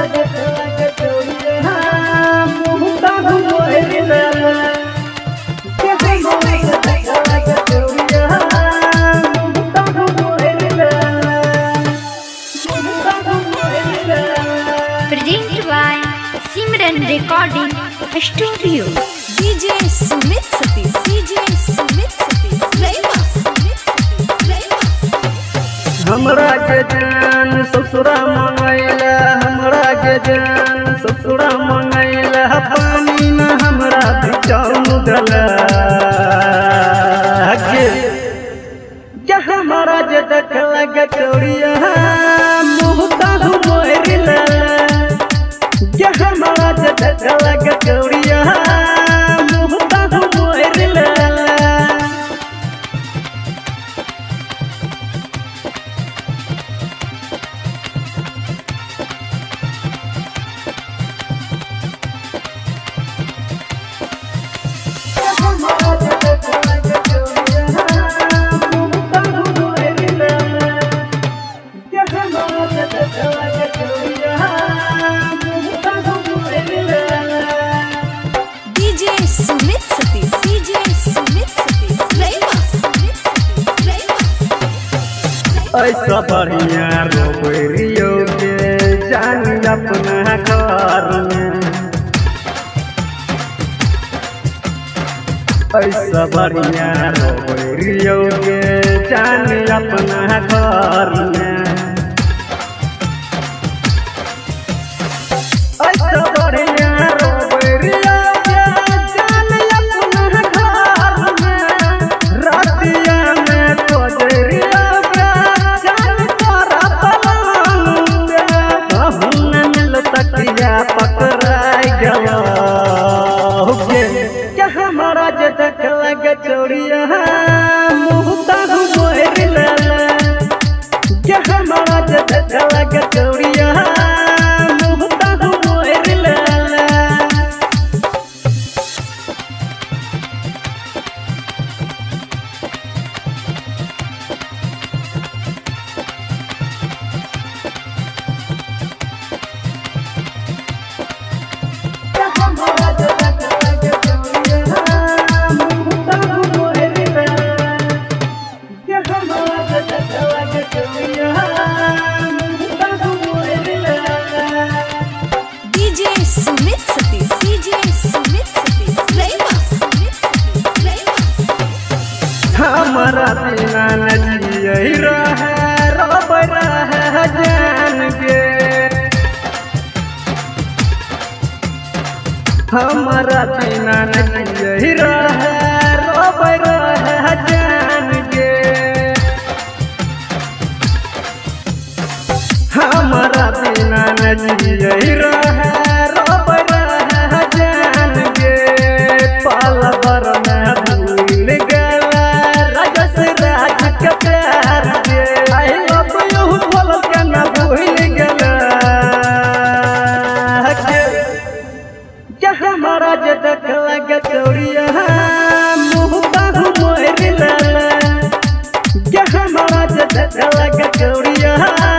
Presented by Simran Recording Studio. DJ Sumit Satish, DJ Sumit Satish, हमरा के जान ससुरा मंगैला, हमरा के जान ससुरा मंगैला, पानी न हमरा बिचार मुदला हमारा जे देखला गचौड़िया मुहता मोरिला, हमारा जे देखला गचौड़िया मुहता मोरिला। DJ Sumit Satish, DJ Sumit Satish, ऐसा बढ़िया रोबरियो के जान अपना घर में, ऐसा बढ़िया रोबरियो के जान अपना घर में, ऐसा बढ़िया रोबरियो के जान अपना घर में, रातिया में कोजरिया पकड़ाई गया हमारा जे देखला गचौड़िया मुहता मोरिला, हमारा जे देखला गचौड़िया मुहता मोरिला। DJ Sumit Satish, DJ Sumit Satish, हमारा बिना नहीं रहे रब रहे जान के, हमारा बिना नहीं रहे रब रहे जान के, हमारा बिना नहीं रहे रब रहे जान के, पाल भर में भूल गया राजस राज के प्यार के, आई लव यू बोल के न भूल गया हमारा जे देखला गचौड़िया मुहता मोरिला, हमारा जे देखला गचौड़िया